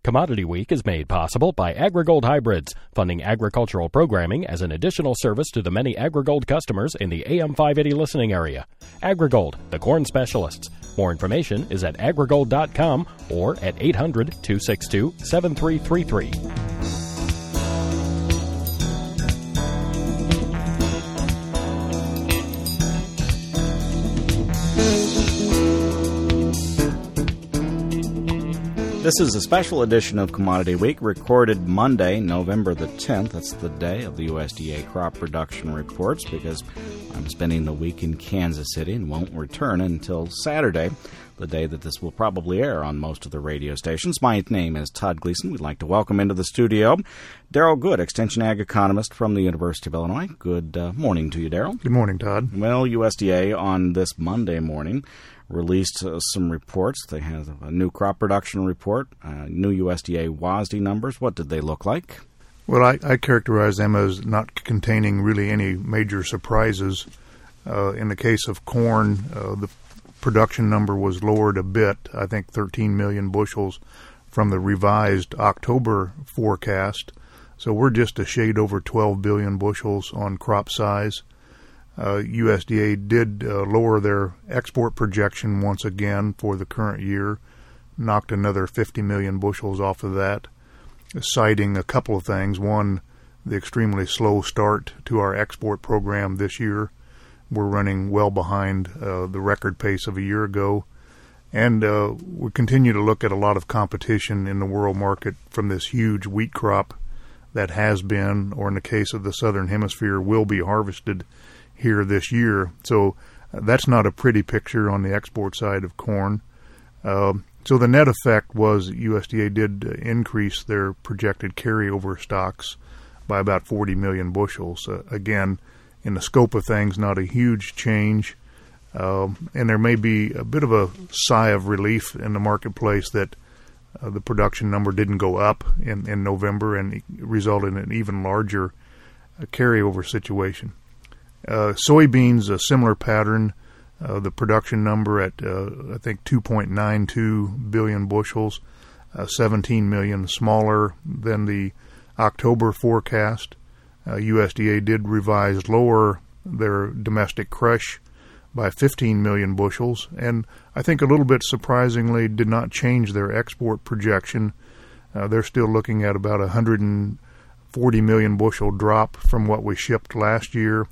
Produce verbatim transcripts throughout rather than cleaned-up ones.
Commodity Week is made possible by AgriGold Hybrids, funding agricultural programming as an additional service to the many AgriGold customers in the A M five eighty listening area. AgriGold, the corn specialists. More information is at agrigold dot com or at eight hundred, two six two, seven three three three. This is a special edition of Commodity Week, recorded Monday, November the tenth. That's the day of the U S D A crop production reports, because I'm spending the week in Kansas City and won't return until Saturday, the day that this will probably air on most of the radio stations. My name is Todd Gleason. We'd like to welcome into the studio Darrell Good, Extension Ag economist from the University of Illinois. Good uh, morning to you, Darrell. Good morning, Todd. Well, U S D A on this Monday morning released uh, some reports. They have a new crop production report, uh, new U S D A W A S D numbers. What did they look like? Well, I, I characterize them as not containing really any major surprises. Uh, in the case of corn, uh, the production number was lowered a bit, I think thirteen million bushels from the revised October forecast. So we're just a shade over twelve billion bushels on crop size. Uh, U S D A did uh, lower their export projection once again for the current year, knocked another fifty million bushels off of that, citing a couple of things. One, the extremely slow start to our export program this year. We're running well behind uh, the record pace of a year ago. And uh, we continue to look at a lot of competition in the world market from this huge wheat crop that has been, or in the case of the Southern Hemisphere, will be harvested here this year. So uh, that's not a pretty picture on the export side of corn. Uh, so the net effect was U S D A did uh, increase their projected carryover stocks by about forty million bushels. Uh, again, in the scope of things, not a huge change. Uh, and there may be a bit of a sigh of relief in the marketplace that uh, the production number didn't go up in, in November and resulted in an even larger uh, carryover situation. Uh, soybeans, a similar pattern. Uh, the production number at, uh, I think, two point nine two billion bushels, uh, seventeen million smaller than the October forecast. Uh, U S D A did revise lower their domestic crush by fifteen million bushels, and I think a little bit surprisingly did not change their export projection. Uh, they're still looking at about a one hundred forty million bushel drop from what we shipped last year.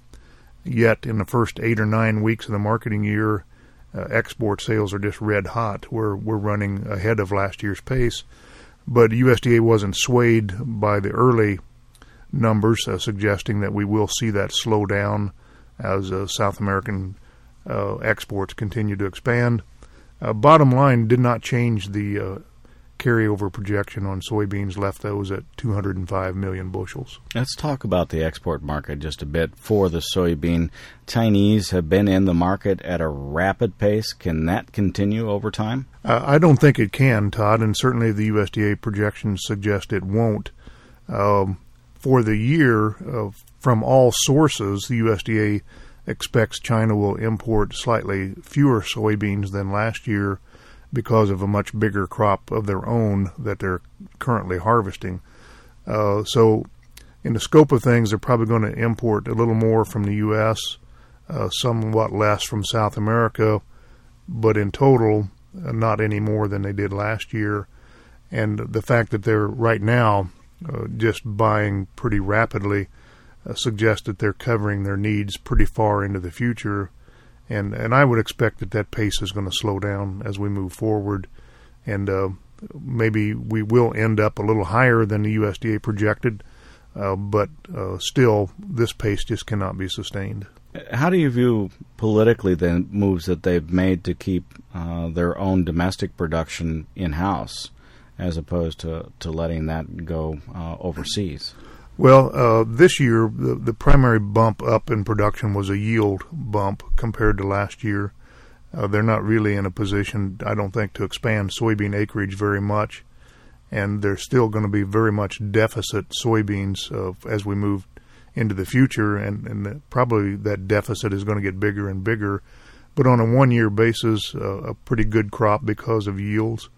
Yet in the first eight or nine weeks of the marketing year, uh, export sales are just red hot. We're we're running ahead of last year's pace, but U S D A wasn't swayed by the early numbers, uh, suggesting that we will see that slow down as uh, South American uh, exports continue to expand. Uh, bottom line, did not change the uh, carryover projection on soybeans, left those at two hundred five million bushels. Let's talk about the export market just a bit for the soybean. Chinese have been in the market at a rapid pace. Can that continue over time? Uh, I don't think it can, Todd, and certainly the U S D A projections suggest it won't. Um, for the year, uh, from all sources, the U S D A expects China will import slightly fewer soybeans than last year because of a much bigger crop of their own that they're currently harvesting. Uh, so in the scope of things, they're probably going to import a little more from the U S, uh, somewhat less from South America, but in total, uh, not any more than they did last year. And the fact that they're right now uh, just buying pretty rapidly uh, suggests that they're covering their needs pretty far into the future. And and I would expect that that pace is going to slow down as we move forward, and uh, maybe we will end up a little higher than the U S D A projected, uh, but uh, still, this pace just cannot be sustained. How do you view politically the moves that they've made to keep uh, their own domestic production in-house as opposed to, to letting that go uh, overseas? Well, uh, this year, the, the primary bump up in production was a yield bump compared to last year. Uh, they're not really in a position, I don't think, to expand soybean acreage very much, and they're still going to be very much deficit soybeans uh, as we move into the future, and, and probably that deficit is going to get bigger and bigger. But on a one-year basis, uh, a pretty good crop because of yields,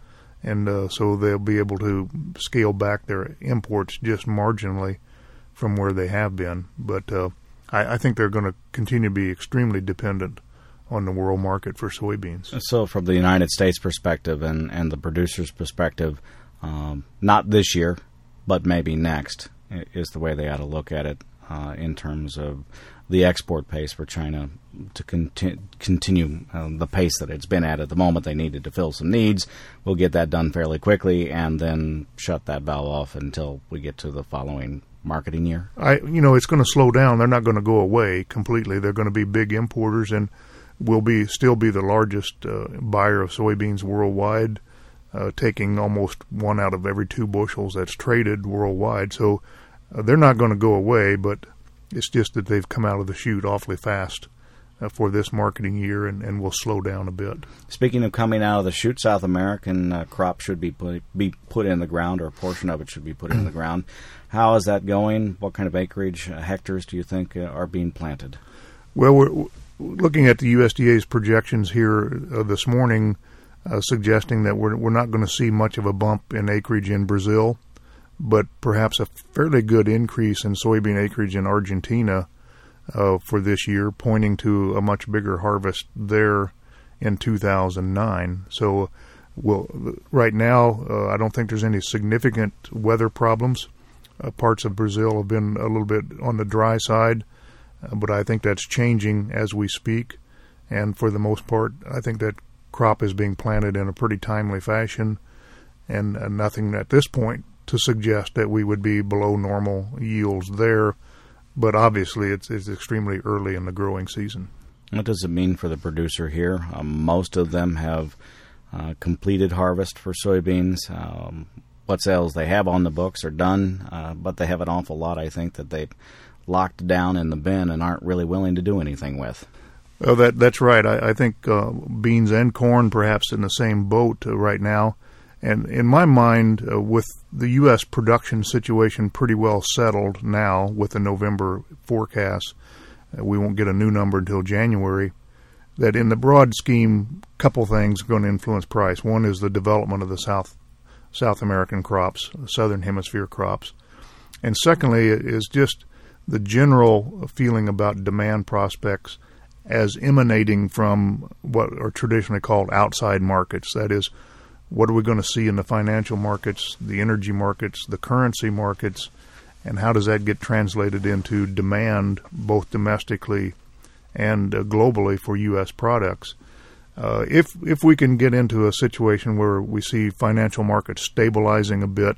and uh, so they'll be able to scale back their imports just marginally from where they have been. But uh, I, I think they're going to continue to be extremely dependent on the world market for soybeans. So from the United States perspective and, and the producer's perspective, um, not this year, but maybe next, is the way they ought to look at it uh, in terms of the export pace for China to conti- continue uh, the pace that it's been at at the moment. They needed to fill some needs. We'll get that done fairly quickly and then shut that valve off until we get to the following marketing year. I, you know, it's going to slow down. They're not going to go away completely. They're going to be big importers and will be still be the largest uh, buyer of soybeans worldwide, uh, taking almost one out of every two bushels that's traded worldwide. So uh, they're not going to go away, but it's just that they've come out of the chute awfully fast uh, for this marketing year and, and will slow down a bit. Speaking of coming out of the chute, South American uh, crop should be put, be put in the ground, or a portion of it should be put in the ground. How is that going? What kind of acreage, uh, hectares, do you think uh, are being planted? Well, we're looking at the U S D A's projections here uh, this morning, uh, suggesting that we're, we're not going to see much of a bump in acreage in Brazil, but perhaps a fairly good increase in soybean acreage in Argentina uh, for this year, pointing to a much bigger harvest there in two thousand nine. So we'll, right now, uh, I don't think there's any significant weather problems. Uh, parts of Brazil have been a little bit on the dry side, uh, but I think that's changing as we speak. And for the most part, I think that crop is being planted in a pretty timely fashion, and uh, nothing at this point to suggest that we would be below normal yields there, but obviously it's, it's extremely early in the growing season. What does it mean for the producer here? Um, most of them have uh, completed harvest for soybeans. Um, what sales they have on the books are done, uh, but they have an awful lot, I think, that they've locked down in the bin and aren't really willing to do anything with. Oh, that that's right. I, I think uh, beans and corn perhaps in the same boat uh, right now. And in my mind, uh, with the U S production situation pretty well settled now with the November forecast, uh, we won't get a new number until January, that in the broad scheme, a couple things are going to influence price. One is the development of the South South American crops, Southern Hemisphere crops. And secondly is just the general feeling about demand prospects as emanating from what are traditionally called outside markets. That is, what are we going to see in the financial markets, the energy markets, the currency markets, and how does that get translated into demand both domestically and uh, globally for U S products? Uh, if if we can get into a situation where we see financial markets stabilizing a bit,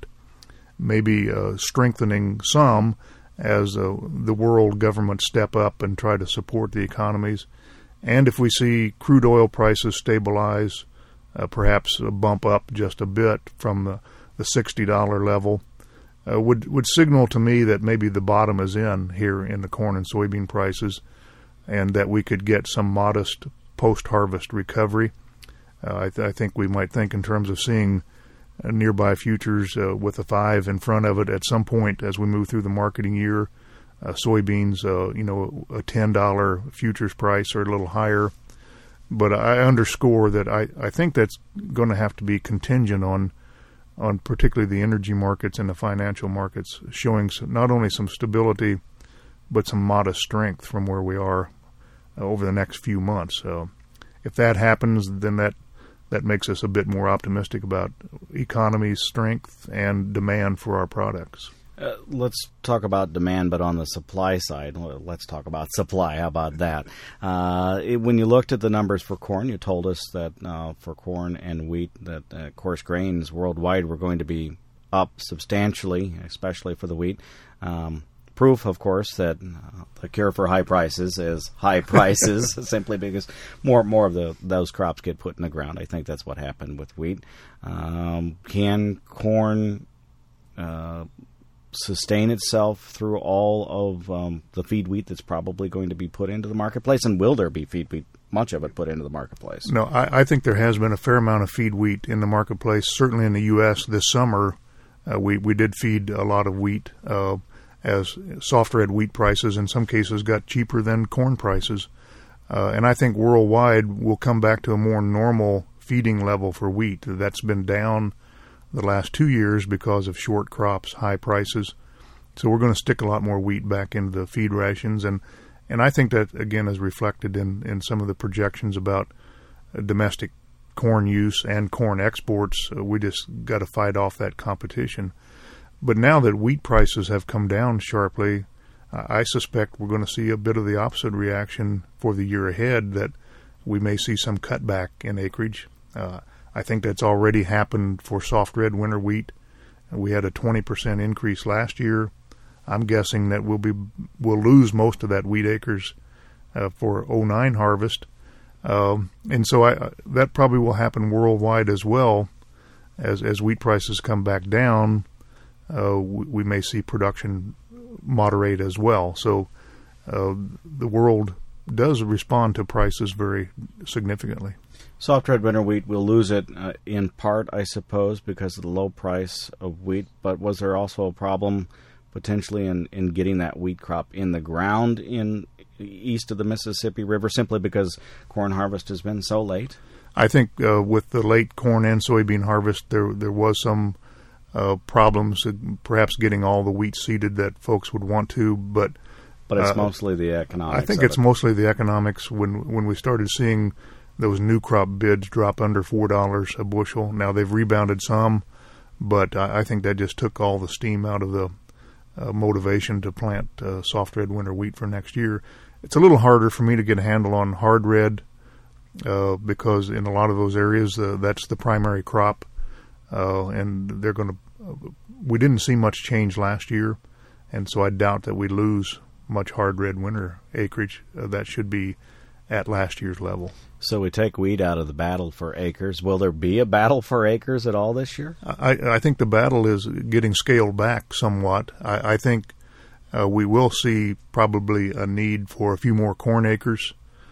maybe uh, strengthening some as uh, the world governments step up and try to support the economies, and if we see crude oil prices stabilize, Uh, perhaps a bump up just a bit from the, the sixty dollars level, uh, would would signal to me that maybe the bottom is in here in the corn and soybean prices, and that we could get some modest post-harvest recovery. Uh, I, th- I think we might think in terms of seeing uh, nearby futures uh, with a five in front of it at some point as we move through the marketing year. Uh, soybeans, uh, you know, a ten dollars futures price or a little higher. But I underscore that I, I think that's going to have to be contingent on on particularly the energy markets and the financial markets showing some, not only some stability, but some modest strength from where we are uh, over the next few months. So if that happens, then that, that makes us a bit more optimistic about economy strength and demand for our products. Uh, let's talk about demand, but on the supply side. Let's talk about supply. How about that? Uh, it, when you looked at the numbers for corn, you told us that uh, for corn and wheat, that uh, coarse grains worldwide were going to be up substantially, especially for the wheat. Um, proof, of course, that uh, the cure for high prices is high prices, simply because more more of the those crops get put in the ground. I think that's what happened with wheat. Um, can corn Uh, sustain itself through all of um, the feed wheat that's probably going to be put into the marketplace? And will there be feed wheat, much of it, put into the marketplace? No, I, I think there has been a fair amount of feed wheat in the marketplace. Certainly in the U S this summer, uh, we, we did feed a lot of wheat uh, as soft red wheat prices in some cases got cheaper than corn prices. Uh, and I think worldwide we'll come back to a more normal feeding level for wheat. That's been down the last two years because of short crops, high prices. So we're going to stick a lot more wheat back into the feed rations. And, and I think that, again, is reflected in, in some of the projections about uh, domestic corn use and corn exports. Uh, we just got to fight off that competition. But now that wheat prices have come down sharply, uh, I suspect we're going to see a bit of the opposite reaction for the year ahead, that we may see some cutback in acreage. Uh, I think that's already happened for soft red winter wheat. We had a twenty percent increase last year. I'm guessing that we'll be we'll lose most of that wheat acres uh, for oh nine harvest, um, and so I, that probably will happen worldwide as well. As as wheat prices come back down, uh, we, we may see production moderate as well. So uh, the world does respond to prices very significantly. Soft red winter wheat, we'll lose it uh, in part, I suppose, because of the low price of wheat. But was there also a problem potentially in, in getting that wheat crop in the ground in east of the Mississippi River, simply because corn harvest has been so late? I think uh, with the late corn and soybean harvest, there there was some uh, problems, uh, perhaps getting all the wheat seeded that folks would want to, but but it's uh, mostly the economics. I think of it's it. mostly the economics. When when we started seeing those new crop bids drop under four dollars a bushel, now they've rebounded some, but I, I think that just took all the steam out of the uh, motivation to plant uh, soft red winter wheat for next year. It's a little harder for me to get a handle on hard red. Uh, because in a lot of those areas, uh, that's the primary crop, uh, and they're going to. Uh, we didn't see much change last year, and so I doubt that we lose much hard red winter acreage. Uh, that should be at last year's level. So we take wheat out of the battle for acres. Will there be a battle for acres at all this year? I, I think the battle is getting scaled back somewhat. I, I think uh, we will see probably a need for a few more corn acres.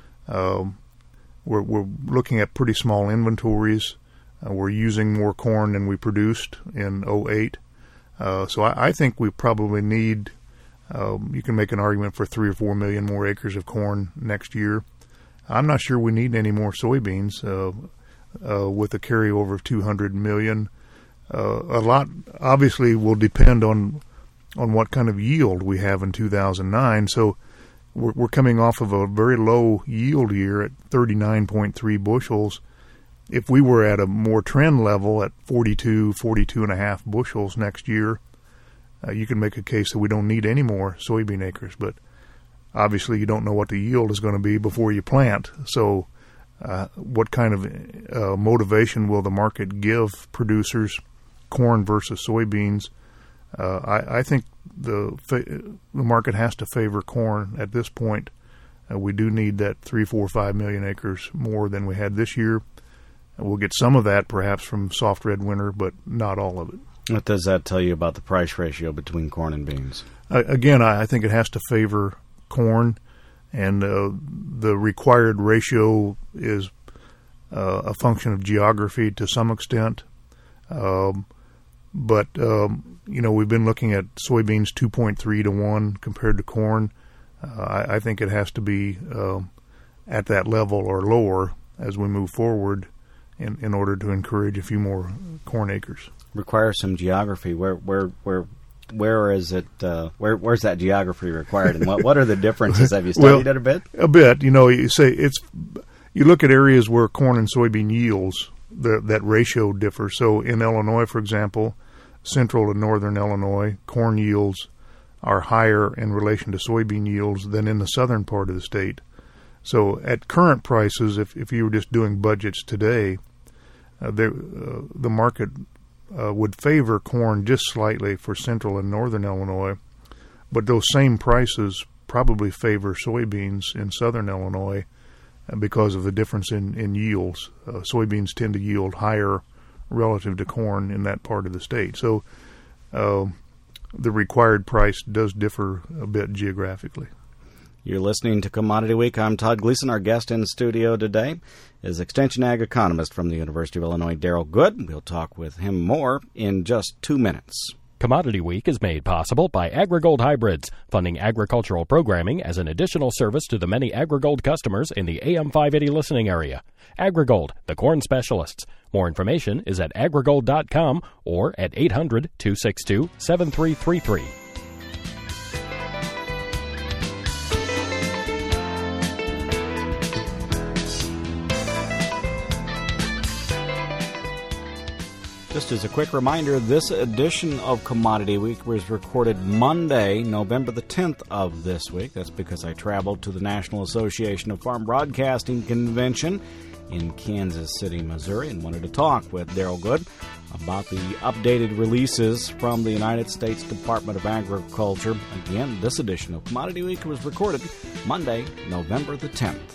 Um, We're, we're looking at pretty small inventories. Uh, we're using more corn than we produced in oh eight. Uh, so I, I think we probably need, um, you can make an argument for three or four million more acres of corn next year. I'm not sure we need any more soybeans uh, uh, with a carryover of two hundred million. Uh, a lot obviously will depend on on what kind of yield we have in two thousand nine. So We're, we're coming off of a very low yield year at thirty-nine point three bushels. If we were at a more trend level at forty-two, forty-two and a half bushels next year, uh, you can make a case that we don't need any more soybean acres. But obviously you don't know what the yield is going to be before you plant. So uh, what kind of uh, motivation will the market give producers, corn versus soybeans? Uh, I, I think the the market has to favor corn at this point. Uh, we do need that three, four, five million acres more than we had this year. Uh, we'll get some of that perhaps from soft red winter, but not all of it. What does that tell you about the price ratio between corn and beans? Uh, again, I, I think it has to favor corn, and uh, the required ratio is uh, a function of geography to some extent. Um, But, um, you know, we've been looking at soybeans two point three to one compared to corn. Uh, I, I think it has to be uh, at that level or lower as we move forward in, in order to encourage a few more corn acres. Requires some geography. Where where where where is it? Uh, where where's that geography required, and what what are the differences? Have you studied well, it a bit? A bit. You know, you say it's. You look at areas where corn and soybean yields, the, that ratio differs. So in Illinois, for example, central and northern Illinois, corn yields are higher in relation to soybean yields than in the southern part of the state. So at current prices, if, if you were just doing budgets today, uh, there, uh, the market uh, would favor corn just slightly for central and northern Illinois, but those same prices probably favor soybeans in southern Illinois uh, because of the difference in, in yields. Uh, soybeans tend to yield higher relative to corn in that part of the state. So uh, the required price does differ a bit geographically. You're listening to Commodity Week. I'm Todd Gleason. Our guest in studio today is Extension Ag economist from the University of Illinois, Darrell Good. We'll talk with him more in just two minutes. Commodity Week is made possible by AgriGold Hybrids, funding agricultural programming as an additional service to the many AgriGold customers in the A M five eighty listening area. AgriGold, the corn specialists. More information is at agrigold dot com or at eight hundred, two six two, seven three three three. Just as a quick reminder, this edition of Commodity Week was recorded Monday, November the tenth of this week. That's because I traveled to the National Association of Farm Broadcasting Convention in Kansas City, Missouri, and wanted to talk with Darrell Good about the updated releases from the United States Department of Agriculture. Again, this edition of Commodity Week was recorded Monday, November the tenth.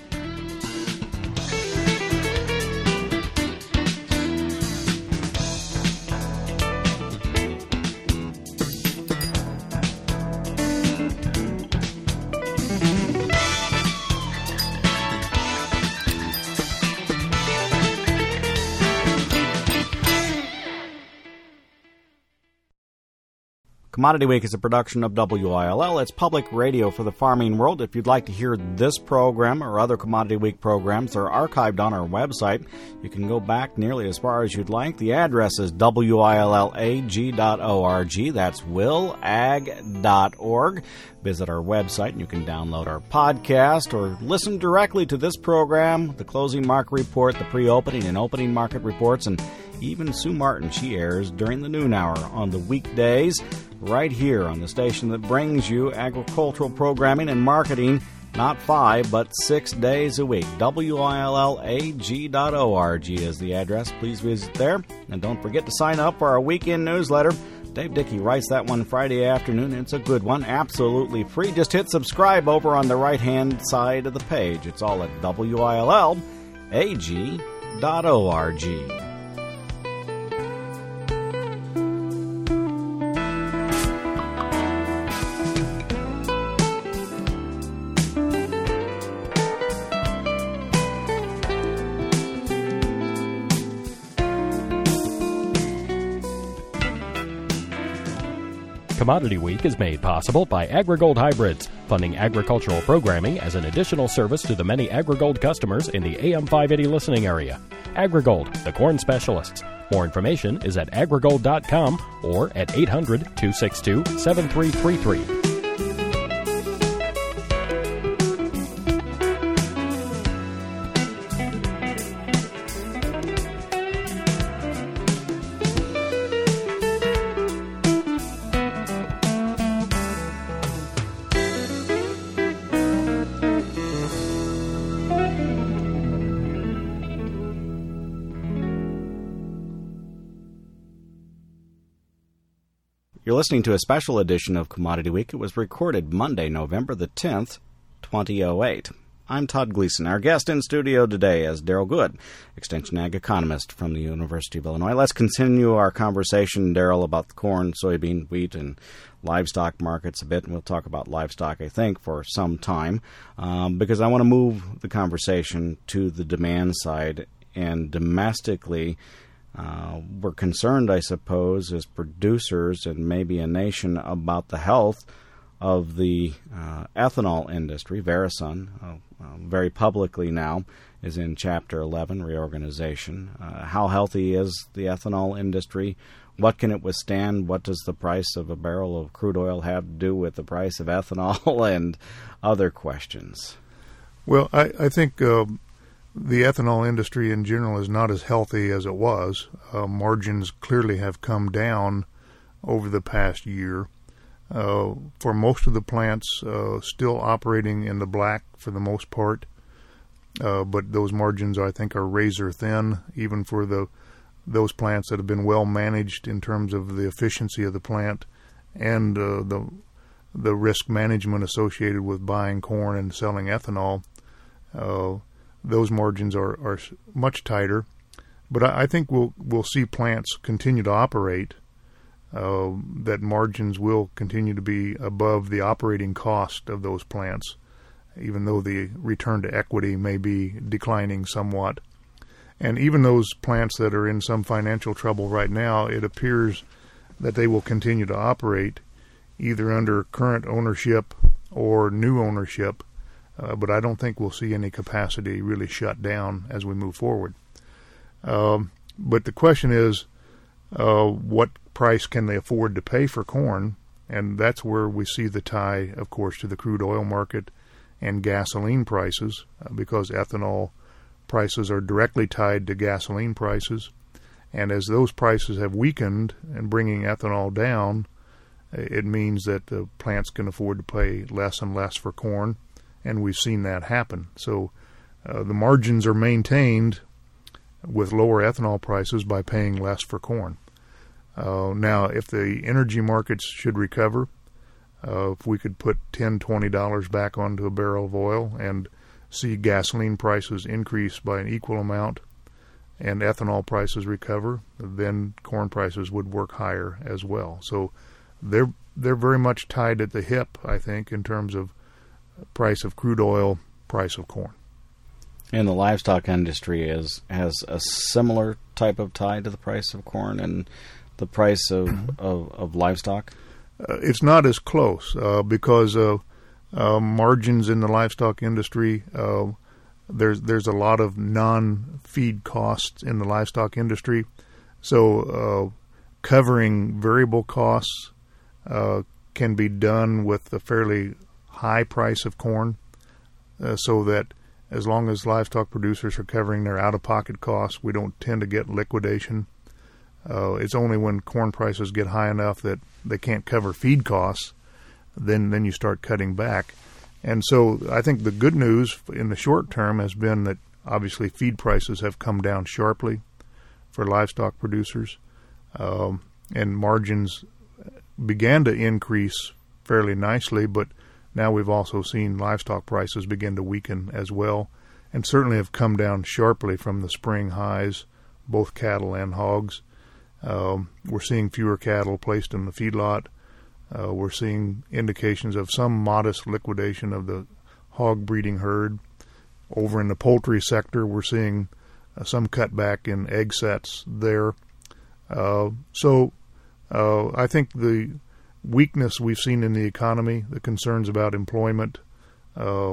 Commodity Week is a production of W I L L. It's public radio for the farming world. If you'd like to hear this program or other Commodity Week programs, they're archived on our website. You can go back nearly as far as you'd like. The address is W I L L A G dot org. That's will ag dot org. Visit our website and you can download our podcast or listen directly to this program, the closing market report, the pre-opening and opening market reports, and even Sue Martin. She airs during the noon hour on the weekdays right here on the station that brings you agricultural programming and marketing not five but six days a week. W I L L A G dot org is the address. Please visit there. And don't forget to sign up for our weekend newsletter. Dave Dickey writes that one Friday afternoon. It's a good one, absolutely free. Just hit subscribe over on the right-hand side of the page. It's all at W I L L A G dot org. Commodity Week is made possible by AgriGold Hybrids, funding agricultural programming as an additional service to the many AgriGold customers in the A M five eighty listening area. AgriGold, the corn specialists. More information is at agrigold dot com or at eight hundred, two six two, seven three three three. You're listening to a special edition of Commodity Week. It was recorded Monday, November the tenth, twenty oh eight. I'm Todd Gleason. Our guest in studio today is Darrell Good, Extension Ag Economist from the University of Illinois. Let's continue our conversation, Darrell, about the corn, soybean, wheat, and livestock markets a bit, and we'll talk about livestock, I think, for some time, um, because I want to move the conversation to the demand side. And domestically, Uh, we're concerned, I suppose, as producers and maybe a nation about the health of the uh, ethanol industry. Verasun, uh, uh, very publicly now, is in Chapter eleven, reorganization. Uh, how healthy is the ethanol industry? What can it withstand? What does the price of a barrel of crude oil have to do with the price of ethanol and other questions? Well, I, I think uh, the ethanol industry in general is not as healthy as it was. Uh, margins clearly have come down over the past year. Uh, for most of the plants, uh, still operating in the black for the most part, uh, but those margins, I think, are razor thin, even for the those plants that have been well managed in terms of the efficiency of the plant and uh, the the risk management associated with buying corn and selling ethanol. Uh, those margins are, are much tighter, but I, I think we'll we'll see plants continue to operate. Uh, that margins will continue to be above the operating cost of those plants, even though the return to equity may be declining somewhat. And even those plants that are in some financial trouble right now, it appears that they will continue to operate either under current ownership or new ownership, uh, but I don't think we'll see any capacity really shut down as we move forward. Um, but the question is, uh, what price can they afford to pay for corn? And that's where we see the tie, of course, to the crude oil market and gasoline prices, uh, because ethanol prices are directly tied to gasoline prices. And as those prices have weakened and bringing ethanol down, it means that the plants can afford to pay less and less for corn, and we've seen that happen. So uh, the margins are maintained with lower ethanol prices by paying less for corn. Uh, now, if the energy markets should recover, uh, if we could put ten dollars, twenty dollars back onto a barrel of oil and see gasoline prices increase by an equal amount and ethanol prices recover, then corn prices would work higher as well. So they're they're very much tied at the hip, I think, in terms of price of crude oil, price of corn. And the livestock industry is has a similar type of tie to the price of corn and the price of, of, of livestock? Uh, it's not as close uh, because uh, uh, margins in the livestock industry, uh, there's there's a lot of non-feed costs in the livestock industry. So uh, covering variable costs uh, can be done with a fairly high price of corn, uh, so that as long as livestock producers are covering their out-of-pocket costs, we don't tend to get liquidation. Uh, it's only when corn prices get high enough that they can't cover feed costs, then then you start cutting back. And so I think the good news in the short term has been that obviously feed prices have come down sharply for livestock producers, um, and margins began to increase fairly nicely, but now we've also seen livestock prices begin to weaken as well, and certainly have come down sharply from the spring highs, both cattle and hogs. Um, we're seeing fewer cattle placed in the feedlot. Uh, we're seeing indications of some modest liquidation of the hog breeding herd. Over in the poultry sector, we're seeing uh, some cutback in egg sets there. Uh, so uh, I think the weakness we've seen in the economy, the concerns about employment, uh,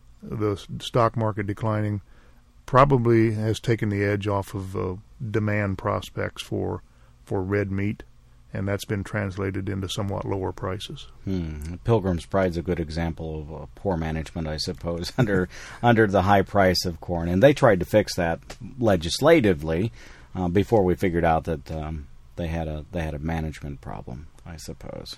the stock market declining, probably has taken the edge off of uh, demand prospects for for red meat, and that's been translated into somewhat lower prices. Hmm. Pilgrim's Pride's a good example of uh, poor management, I suppose, under under the high price of corn. And they tried to fix that legislatively uh, before we figured out that um, they had a they had a management problem, I suppose.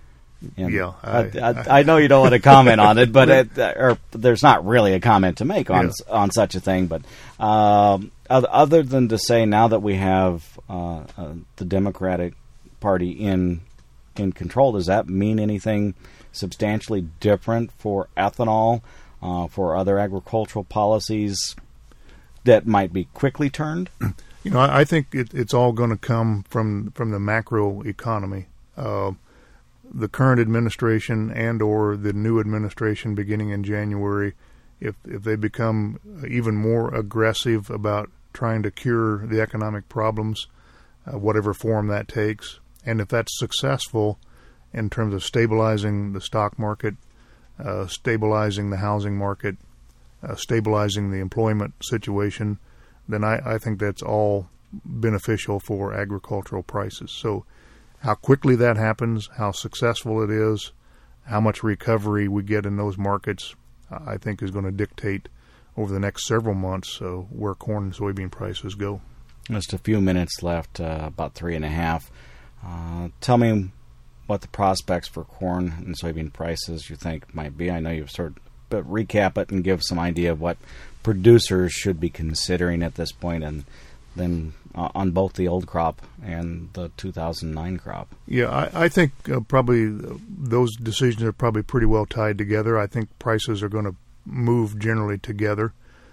And yeah, I, I, I, I know you don't want to comment on it, but it, or there's not really a comment to make on yeah. on such a thing. But um, other than to say, now that we have uh, uh, the Democratic Party in in control, does that mean anything substantially different for ethanol, uh, for other agricultural policies that might be quickly turned? You know, I, I think it, it's all going to come from from the macro economy. Uh, the current administration and or the new administration beginning in January, if if they become even more aggressive about trying to cure the economic problems, uh, whatever form that takes, and if that's successful in terms of stabilizing the stock market, uh, stabilizing the housing market, uh, stabilizing the employment situation, then I, I think that's all beneficial for agricultural prices. So how quickly that happens, how successful it is, how much recovery we get in those markets, I think is going to dictate over the next several months uh, where corn and soybean prices go. Just a few minutes left, uh, about three and a half. Uh, tell me what the prospects for corn and soybean prices you think might be. I know you've sort of, but recap it and give some idea of what producers should be considering at this point, and then uh, on both the old crop and the two thousand nine crop. Yeah, I, I think uh, probably those decisions are probably pretty well tied together. I think prices are going to move generally together.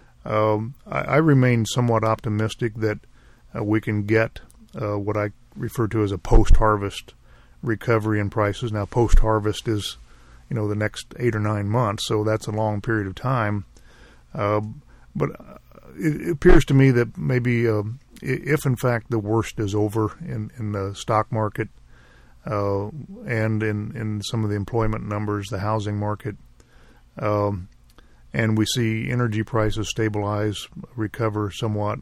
Um, I, I remain somewhat optimistic that uh, we can get uh, what I refer to as a post-harvest recovery in prices. Now, post-harvest is, you know, the next eight or nine months, so that's a long period of time. Uh, but it appears to me that maybe uh, if, in fact, the worst is over in, in the stock market, uh, and in, in some of the employment numbers, the housing market. Um, and we see energy prices stabilize, recover somewhat.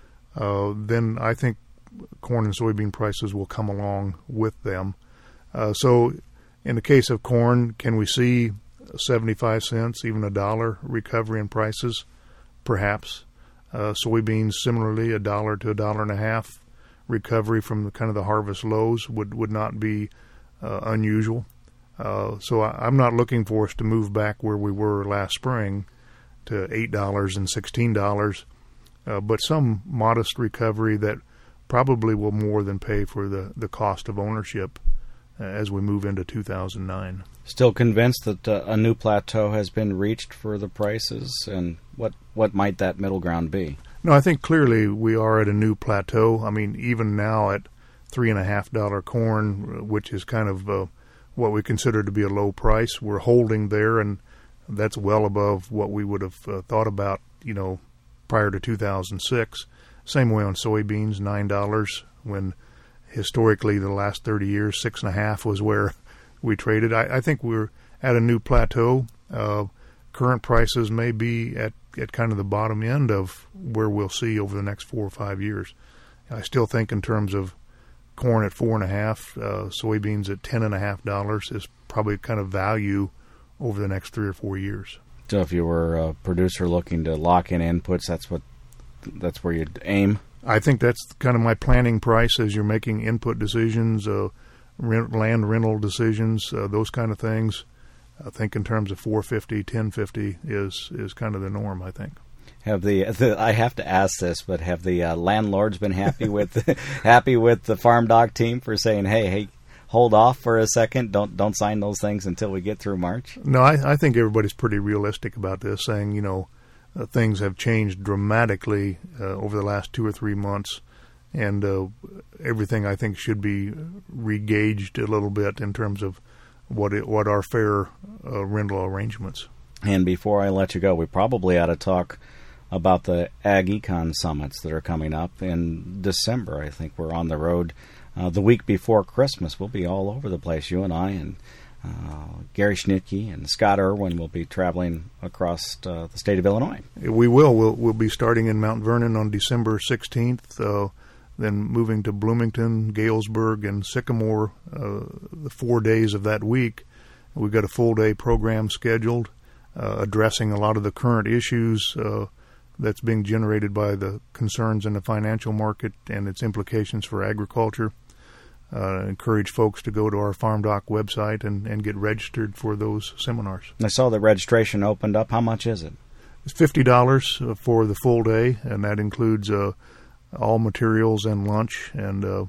Uh, then I think corn and soybean prices will come along with them. Uh, so in the case of corn, can we see seventy-five cents, even a dollar recovery in prices? Perhaps. Uh, soybeans, similarly, a dollar to a dollar and a half recovery from the kind of the harvest lows would, would not be uh, unusual. Uh, so I, I'm not looking for us to move back where we were last spring to eight dollars and sixteen dollars, uh, but some modest recovery that probably will more than pay for the, the cost of ownership uh, as we move into two thousand nine. Still convinced that uh, a new plateau has been reached for the prices, and what, what might that middle ground be? No, I think clearly we are at a new plateau. I mean, even now at three and a half dollar corn, which is kind of uh, what we consider to be a low price, we're holding there, and that's well above what we would have uh, thought about, you know, prior to two thousand six. Same way on soybeans, nine dollars, when historically the last thirty years, six and a half was where we traded. I, I think we're at a new plateau. Uh, current prices may be at, at kind of the bottom end of where we'll see over the next four or five years. I still think in terms of corn at four and a half, uh, soybeans at ten and a half dollars is probably kind of value over the next three or four years. So if you were a producer looking to lock in inputs, that's what that's where you'd aim? I think that's kind of my planning price as you're making input decisions, uh, rent, land rental decisions, uh, those kind of things. I think in terms of four fifty, ten fifty is is kind of the norm, I think. Have the, the I have to ask this, but have the uh, landlords been happy with happy with the Farm Doc team for saying, hey, hey, hold off for a second, don't don't sign those things until we get through March? No, I, I think everybody's pretty realistic about this, saying, you know, uh, things have changed dramatically uh, over the last two or three months, and uh, everything I think should be re-gauged a little bit in terms of what it, what are fair uh, rental arrangements. And before I let you go, we probably ought to talk about the Ag Econ Summits that are coming up in December. I think we're on the road uh, the week before Christmas. We'll be all over the place, you and I, and uh, Gary Schnitke and Scott Irwin will be traveling across uh, the state of Illinois. We will. We'll, we'll be starting in Mount Vernon on December sixteenth, uh, then moving to Bloomington, Galesburg, and Sycamore uh, the four days of that week. We've got a full-day program scheduled, uh, addressing a lot of the current issues uh, that's being generated by the concerns in the financial market and its implications for agriculture. Uh, encourage folks to go to our Farm Doc website and, and get registered for those seminars. I saw the registration opened up. How much is it? It's fifty dollars for the full day, and that includes uh, all materials and lunch, and uh,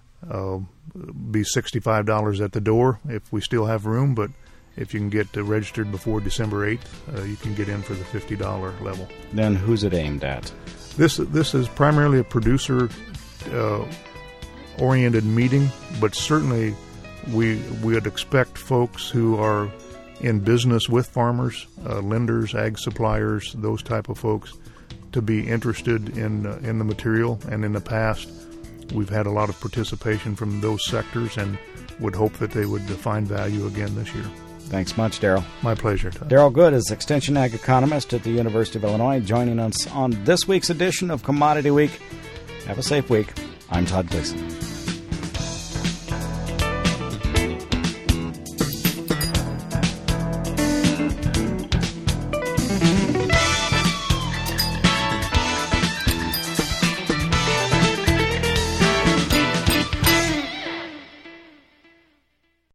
uh, be sixty-five dollars at the door if we still have room, but if you can get uh, registered before December eighth, uh, you can get in for the fifty dollars level. Then who's it aimed at? This this is primarily a producer uh, oriented meeting, but certainly we we would expect folks who are in business with farmers, uh, lenders, ag suppliers, those type of folks, to be interested in uh, in the material. And in the past, we've had a lot of participation from those sectors, and would hope that they would find value again this year. Thanks much, Darrell. My pleasure, Todd. Darrell Good is Extension Ag Economist at the University of Illinois, joining us on this week's edition of Commodity Week. Have a safe week. I'm Todd Gleason.